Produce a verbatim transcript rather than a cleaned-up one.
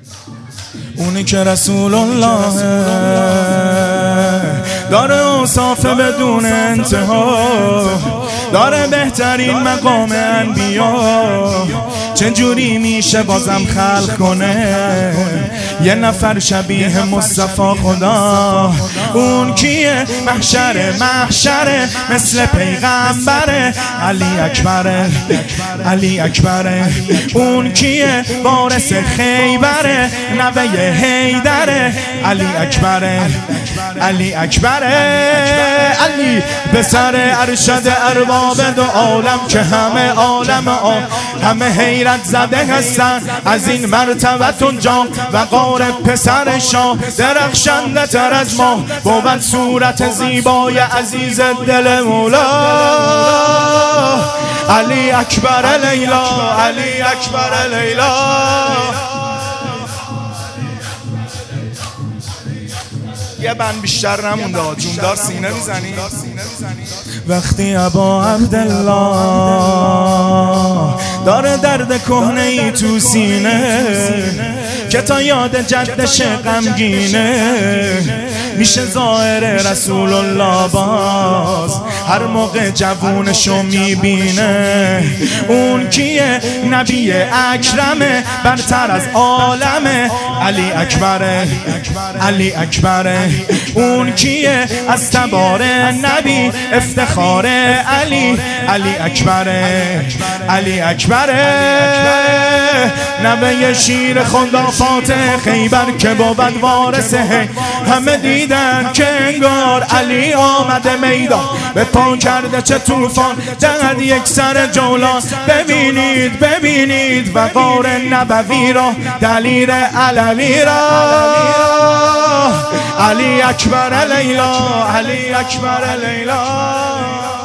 اونی که رسول الله داره اوصاف بدون انتها، داره بهترین مقام انبیا. چجوری میشه بازم خلق کنه یه نفر شبیه مصطفی خدا؟ اون کیه؟ محشره محشره مثل پیغمبره، علی اکبره علی اکبره. اون کیه؟ وارث خیبره، نوه حیدره، علی اکبره علی اکبره. علی پسر ارشد ارباب دو عالم که همه عالم آن همه حیرت زده هستن از این مرتبت اونجا. وقار پسر شاه درخشنده تر از ما بود صورت زیبای عزیز دل مولا. علی اکبر لیلا علی اکبر لیلا. یه بند بیشتر نمونده، جوندار سینه میزنی. وقتی ابا عبدالله داره درد کهنه ای تو سینه که تا یاد جدش غمگینه میشه ظاهر رسول الله باز هر موقع جوونشو میبینه. اون کیه؟ نبی اکرمه برتر از عالمه، علی اکبره علی اکبره. اون کیه؟ از تبار نبی افتخار علی، علی اکبره علی اکبره. نوه شیر خدا فاتح خیبر که بود وارثه، همه دیدن که انگار علی آمده میدان به پا کرده چه طوفان دهد یک سر جولان. ببینید ببینید وقار نبوی را، دلیر علوی را. علی اکبر لیلا علی اکبر لیلا.